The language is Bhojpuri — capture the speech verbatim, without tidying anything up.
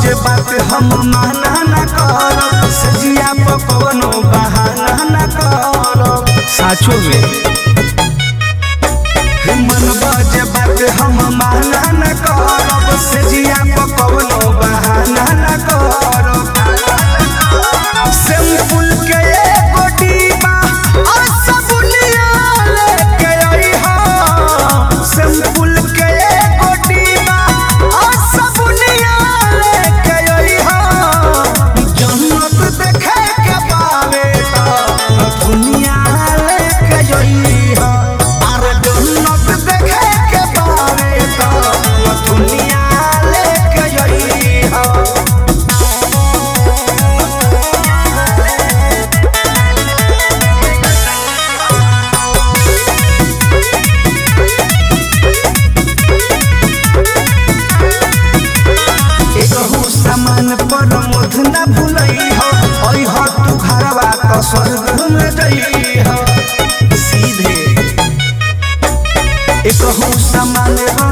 जे बात हम माना न करब, सजिया पकवनो बहाना न करब। साचो में मन जे बात हम माना न करब, सजिया पकवनो बहाना न करब। सिंपल के एगो डिब्बा और सबुनिया लेके अइहा, सिंपल के एगो डिब्बा और सबुनिया लेके अइहा। जन्नत देखे के पावे त दुनिया लेके अइहा, अरे जन्नत देखे के पावे त दुनिया लेके अइहा। सामान पर मुध न भूलइह, अइह तू घरवा त स्वर्ग में जइह। सीधे एकहु सामान